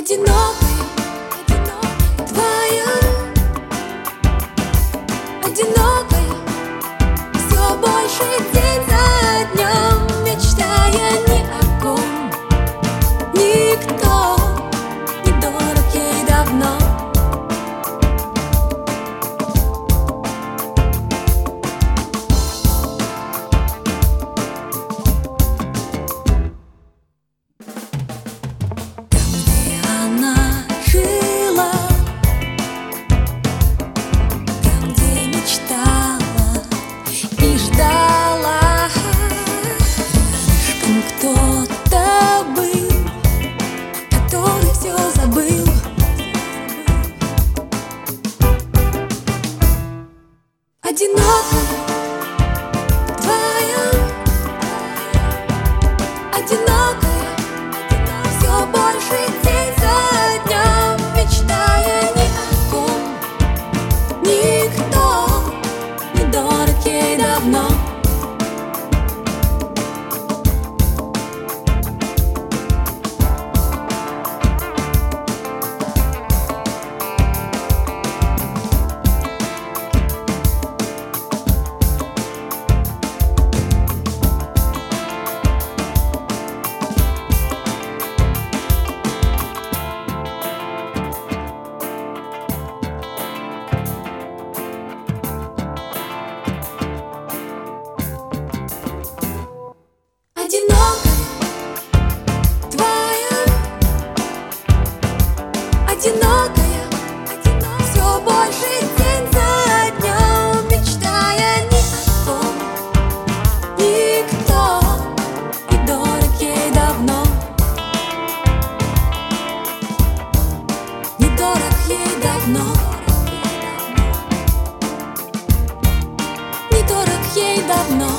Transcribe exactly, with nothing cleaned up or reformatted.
Одинокая, твоя, одинокая, все больше день за днем, мечтая ни о ком. Никто не дорог ей давно. Кто-то был, который все забыл. Одинокая, твоя, одинокая, все больше день за днем, мечтая ни о ком. Никто не дорог ей давно. Одинокая, твоя, одинокая, все больше день за днем, мечтая ни о ком. Никто не дорог ей давно. Не дорог ей давно. Не дорог ей давно.